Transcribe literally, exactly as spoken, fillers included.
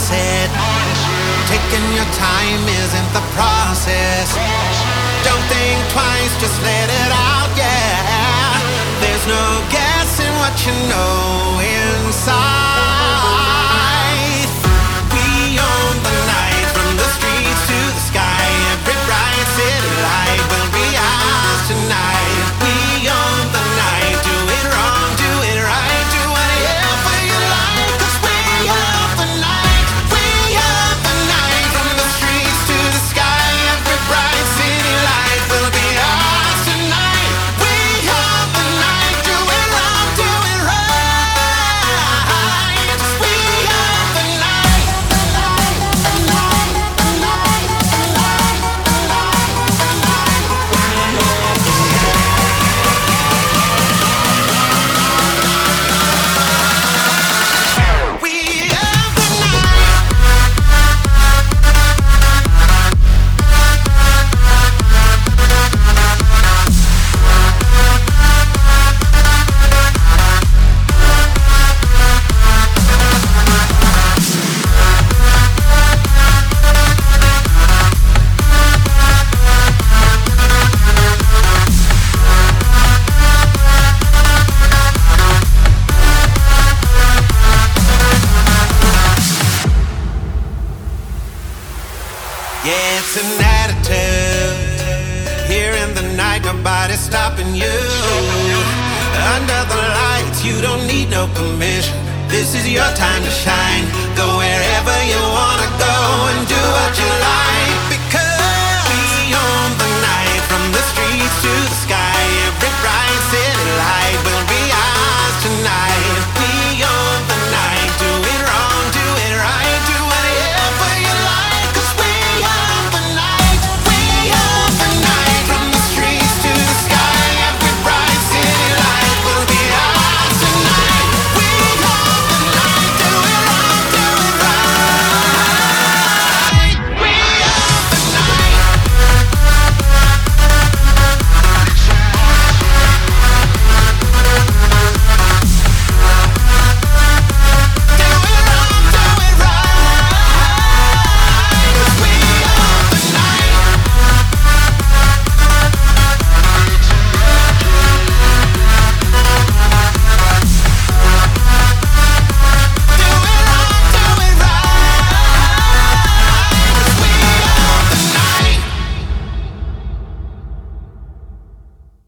it. Taking your time isn't the process. Don't think twice, just let it out, yeah. There's no guessing what you know inside. We own the night, from the streets to the sky. Every bright city light will be ours tonight. We own the night, do it wrong, do it right, do whatever you like, 'cause we own the night. We own the night, from the streets to the sky. Every bright city light will be ours tonight. We own the night, do it wrong, do it right. 'Cause we own the night. We own the night. Yeah, it's an attitude. Here in the night, nobody's stopping you. Under the lights, you don't need no permission. This is your time to shine. Go wherever you wanna go and do what you like.